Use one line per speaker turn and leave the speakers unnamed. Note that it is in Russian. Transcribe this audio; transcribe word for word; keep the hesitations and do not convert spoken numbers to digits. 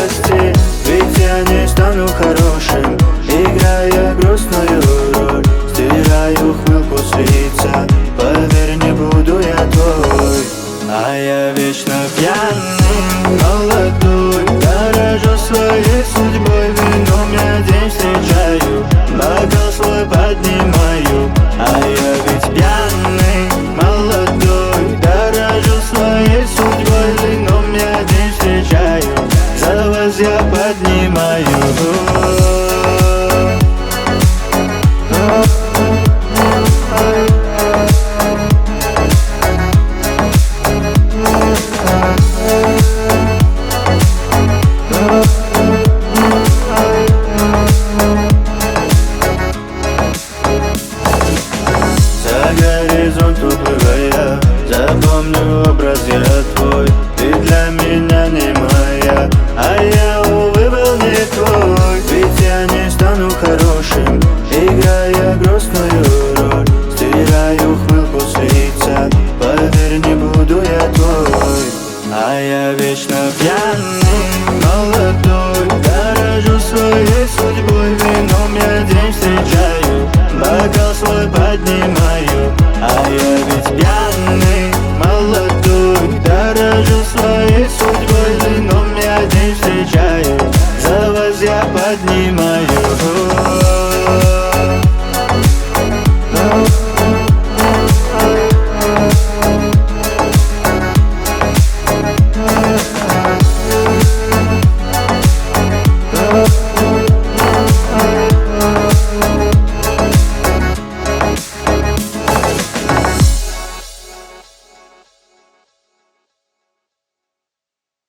прости, ведь я не стану хорошим, играя грустную роль. Стираю ухмылку с лица, поверь, не буду я твой. А я вечно пьяный, молодой, дорожу своей судьбой, вином я день встречаю, бокал свой поднимаю. А я ведь пьяный, молодой, дорожу своей судьбой, вином я день встречаю, за вас я поднимаю.